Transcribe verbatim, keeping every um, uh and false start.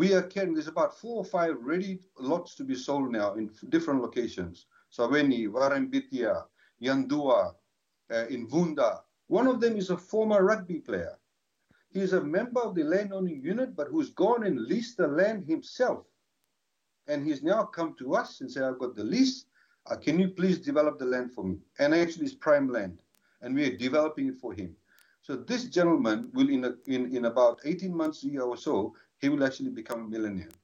we are carrying, there's about four or five ready lots to be sold now in different locations. Saweni, Warembitia, Yandua, uh, in Vunda. One of them is a former rugby player. He is a member of the landowning unit, but who's gone and leased the land himself. And he's now come to us and said, I've got the lease. Uh, can you please develop the land for me? And actually it's prime land. And we are developing it for him. So this gentleman will, in, a, in, in about eighteen months, a year or so, he will actually become a millionaire.